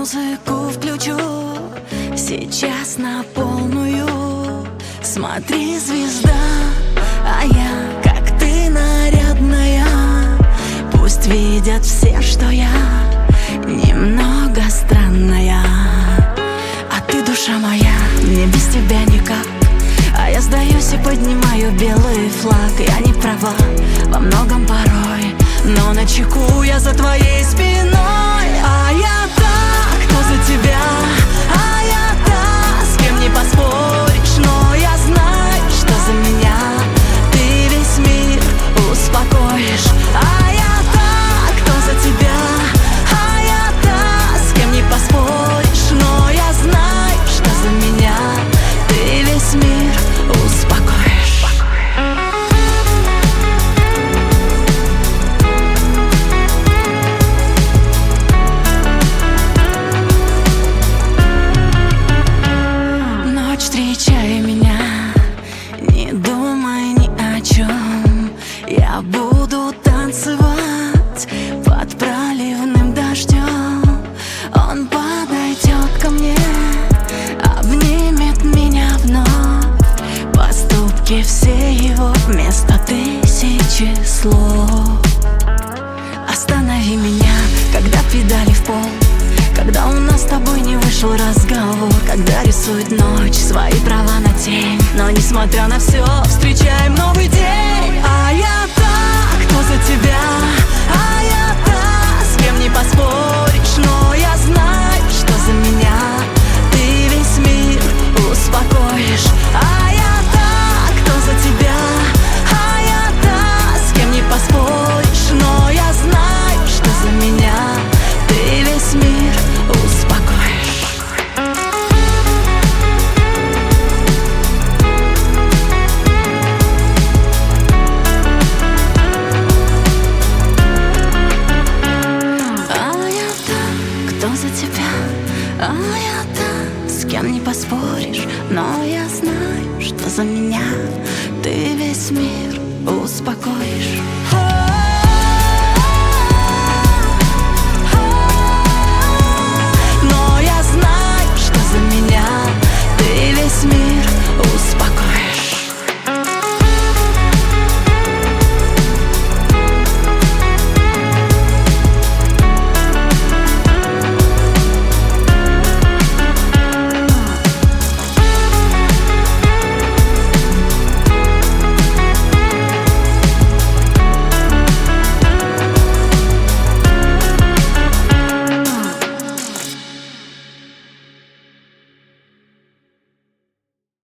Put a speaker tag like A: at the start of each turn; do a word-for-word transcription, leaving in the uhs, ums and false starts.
A: музыку включу сейчас на полную. Смотри, звезда, а я, как ты, нарядная. Пусть видят все, что я немного странная. А ты, душа моя, мне без тебя никак. А я сдаюсь и поднимаю белый флаг. Я не права во многом порой, но начеку я за твоей спиной. А я та, кто за тебя, а я та, с кем не поспоришь. Но я знаю, что за меня ты весь мир успокоишь. А я та, кто за тебя, а я та, с кем не поспоришь. Но я знаю, что за меня ты весь мир успокоишь. Встречай меня, не думай ни о чем. Я буду танцевать под проливным дождем. Он подойдет ко мне, обнимет меня вновь. Поступки все его вместо тысячи слов. Останови меня, когда педали в пол, когда у нас с тобой не вышел разговор, когда рисует ночь свои права на тень. Но несмотря на все, встречаем новый день. А я та, кто за тебя, а я та, с кем не поспоришь. Но я знаю, что за меня ты весь мир успокоишь. А я та, кто за тебя, а я та, с кем не поспоришь. Но я знаю, что за меня ты весь мир успокоишь. А я та, кто за тебя, а я та, с кем не поспоришь. Но я знаю, что за меня ты весь мир успокоишь.